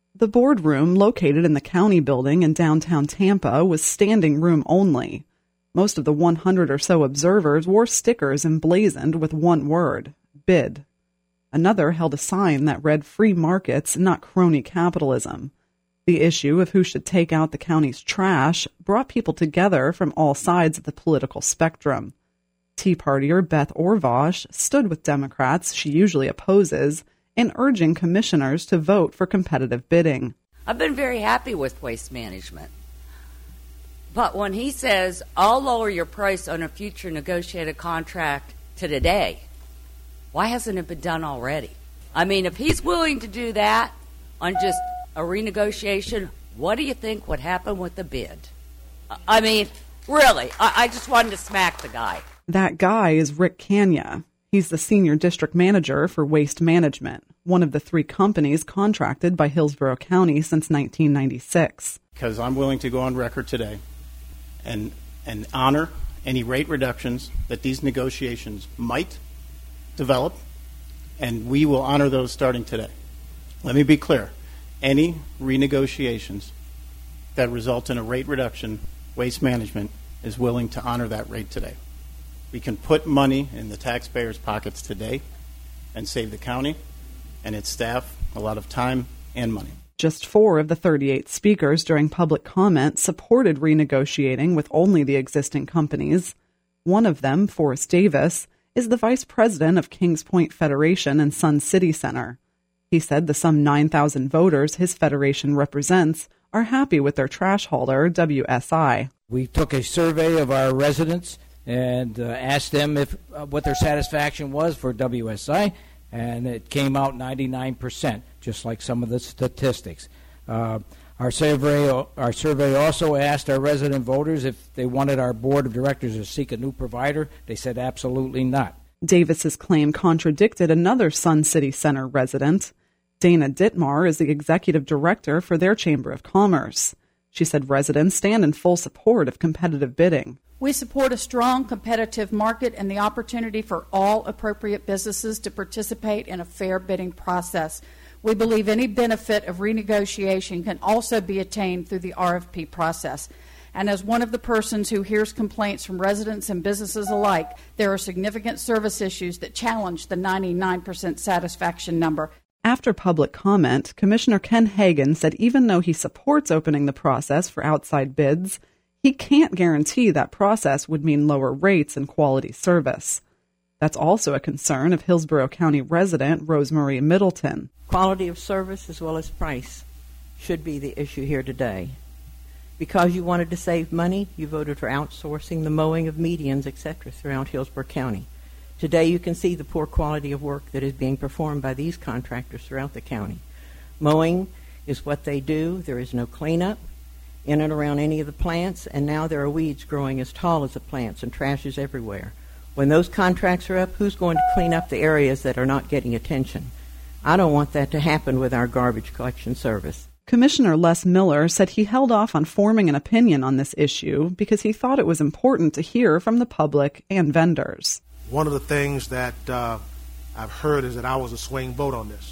The boardroom, located in the county building in downtown Tampa, was standing room only. Most of the 100 or so observers wore stickers emblazoned with one word, bid. Another held a sign that read free markets, not crony capitalism. The issue of who should take out the county's trash brought people together from all sides of the political spectrum. Tea Partier Beth Orvosh stood with Democrats she usually opposes in urging commissioners to vote for competitive bidding. I've been very happy with Waste Management. But when he says, I'll lower your price on a future negotiated contract to today, why hasn't it been done already? I mean, if he's willing to do that on just a renegotiation, what do you think would happen with the bid? I mean, really, I just wanted to smack the guy. That guy is Rick Kanya. He's the senior district manager for Waste Management, one of the three companies contracted by Hillsborough County since 1996. Because I'm willing to go on record today and honor any rate reductions that these negotiations might develop, and we will honor those starting today. Let me be clear. Any renegotiations that result in a rate reduction, Waste Management is willing to honor that rate today. We can put money in the taxpayers' pockets today and save the county and its staff a lot of time and money. Just 4 of the 38 speakers during public comment supported renegotiating with only the existing companies. One of them, Forrest Davis, is the vice president of Kings Point Federation and Sun City Center. He said the some 9,000 voters his federation represents are happy with their trash hauler, WSI. We took a survey of our residents and asked them what their satisfaction was for WSI, and it came out 99%, just like some of the statistics. Our survey also asked our resident voters if they wanted our board of directors to seek a new provider. They said absolutely not. Davis's claim contradicted another Sun City Center resident. Dana Dittmar is the executive director for their Chamber of Commerce. She said residents stand in full support of competitive bidding. We support a strong competitive market and the opportunity for all appropriate businesses to participate in a fair bidding process. We believe any benefit of renegotiation can also be attained through the RFP process. And as one of the persons who hears complaints from residents and businesses alike, there are significant service issues that challenge the 99% satisfaction number. After public comment, Commissioner Ken Hagan said even though he supports opening the process for outside bids, he can't guarantee that process would mean lower rates and quality service. That's also a concern of Hillsborough County resident Rosemarie Middleton. Quality of service as well as price should be the issue here today. Because you wanted to save money, you voted for outsourcing the mowing of medians, etc. throughout Hillsborough County. Today you can see the poor quality of work that is being performed by these contractors throughout the county. Mowing is what they do. There is no cleanup in and around any of the plants, and now there are weeds growing as tall as the plants and trash is everywhere. When those contracts are up, who's going to clean up the areas that are not getting attention? I don't want that to happen with our garbage collection service. Commissioner Les Miller said he held off on forming an opinion on this issue because he thought it was important to hear from the public and vendors. One of the things that I've heard is that I was a swing vote on this.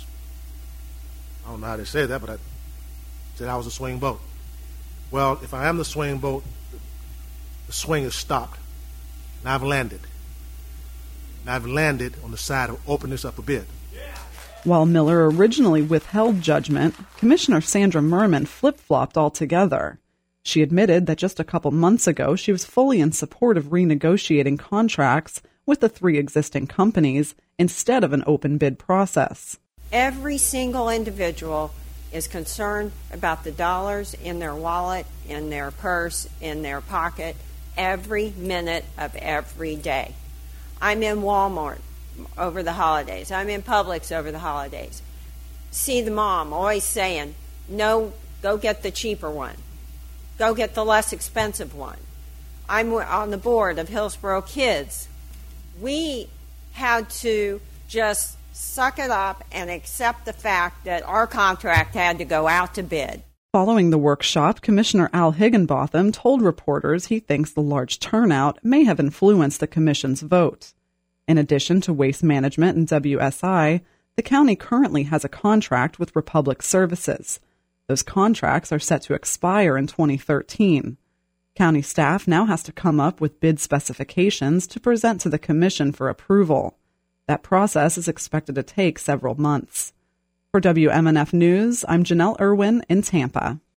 I don't know how they say that, but I said I was a swing vote. Well, if I am the swing vote, the swing is stopped, and I've landed. And I've landed on the side of opening this up a bit. While Miller originally withheld judgment, Commissioner Sandra Merman flip-flopped altogether. She admitted that just a couple months ago she was fully in support of renegotiating contracts with the 3 existing companies instead of an open bid process. Every single individual is concerned about the dollars in their wallet, in their purse, in their pocket, every minute of every day. I'm in Walmart over the holidays. I'm in Publix over the holidays. See the mom always saying, no, go get the cheaper one. Go get the less expensive one. I'm on the board of Hillsborough Kids. We had to just suck it up and accept the fact that our contract had to go out to bid. Following the workshop, Commissioner Al Higginbotham told reporters he thinks the large turnout may have influenced the commission's vote. In addition to Waste Management and WSI, the county currently has a contract with Republic Services. Those contracts are set to expire in 2013. County staff now has to come up with bid specifications to present to the Commission for approval. That process is expected to take several months. For WMNF News, I'm Janelle Irwin in Tampa.